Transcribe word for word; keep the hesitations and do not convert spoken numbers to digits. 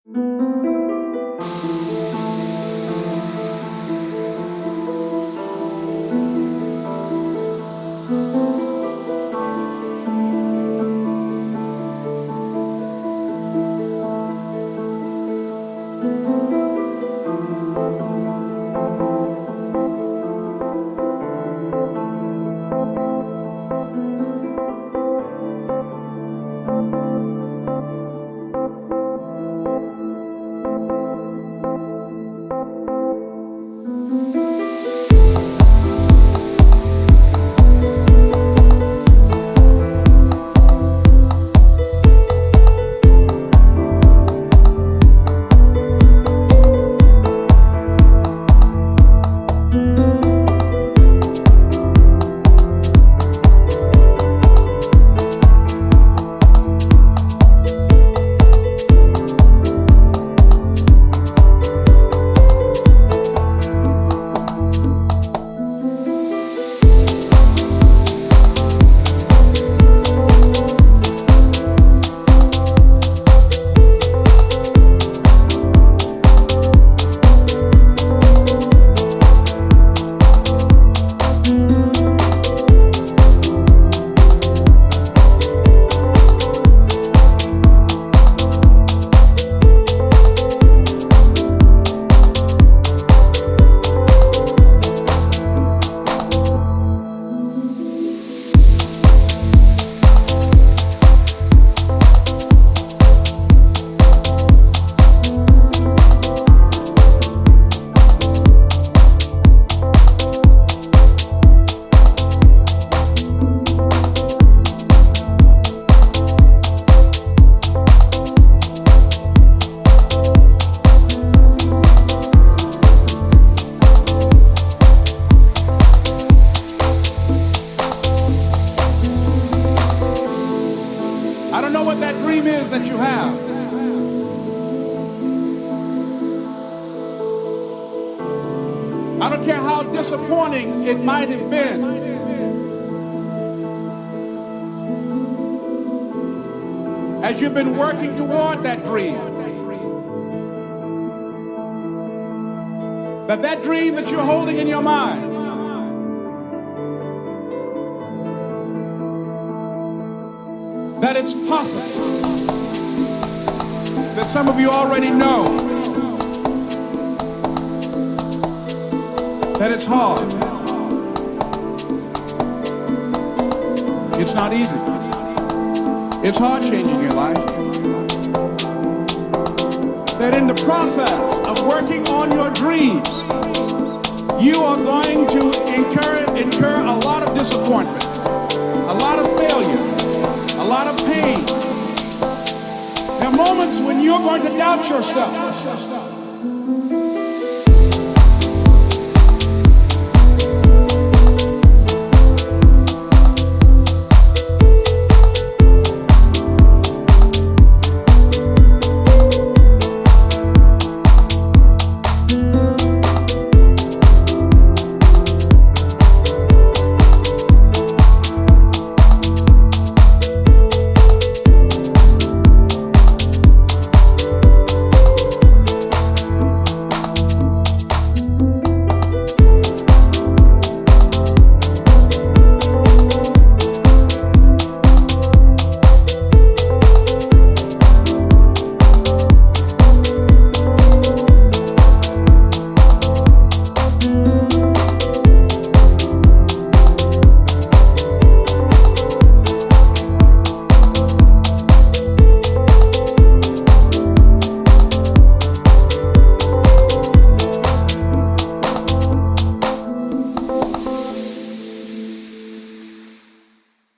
I don't know what that dream is that you have. I don't care how disappointing it might have been. As you've been working toward that dream. That that dream that you're holding in your mind, that it's possible, that some of you already know that it's hard, it's not easy, it's hard changing your life, that in the process of working on your dreams, you are going to incur, incur a lot of disappointment, a lot of failure, a lot of pain. There are moments when you're going to doubt yourself.